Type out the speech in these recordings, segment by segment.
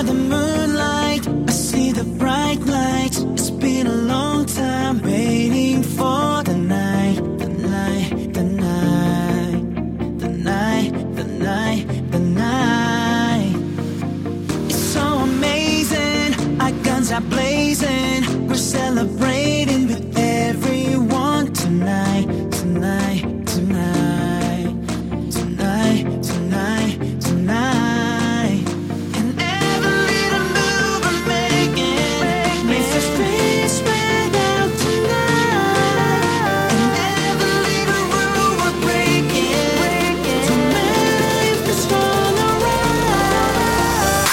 Under the moonlight, I see the bright lights. It's been a long time waiting for the night, the night, the night, the night, the night, the night. It's so amazing, our guns are blazing. We're celebrating with everyone tonight, tonight, tonight, tonight, tonight, tonight. And every little move we're making makes us feel spread out tonight. And every little rule we're breaking to make this all around.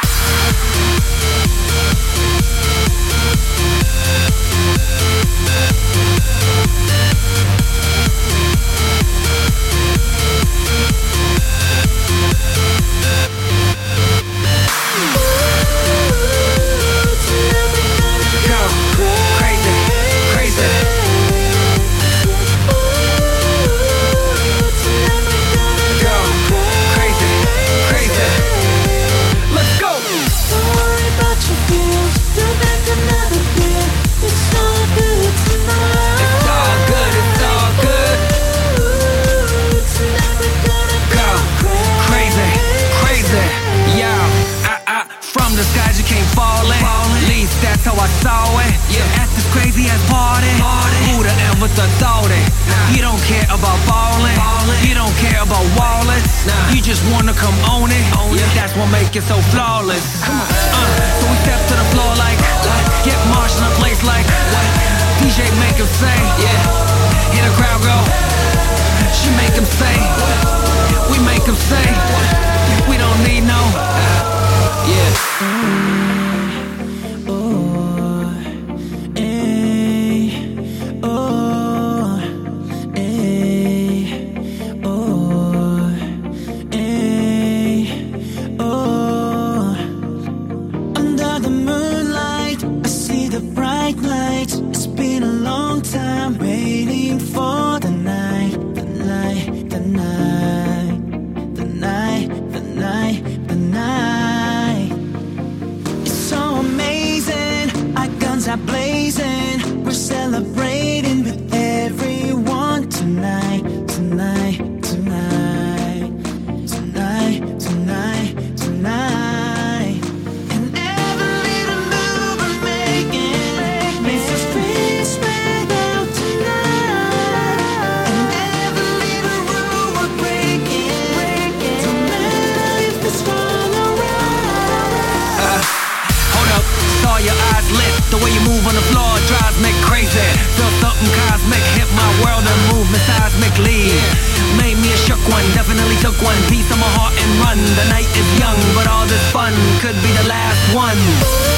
That's how I saw it. At this crazy ass party, who'da ever thought it? You don't care about ballin', you don't care about wallets. You just wanna come own it. That's what make it so flawless. So we step to the floor like, get marsh in a place like, DJ make him say, hear the crowd go. She make him say, we make him say, we don't need no, It's been a long time waiting for the night, the night, the night, the night, the night, the night. It's so amazing, our guns are blazing. We're celebrating with everyone tonight, tonight, tonight, tonight, tonight, tonight. And every little move we're making makes us feel spread out tonight. And every little rule we're breaking to make this all around. Hold up, saw your eyes lit. The way you move on the floor drives me crazy. Feel something cosmic, hit my world and movement seismically. Made me a shook one, definitely took one piece of my heart and run. The night is young, but all this fun could be the last one.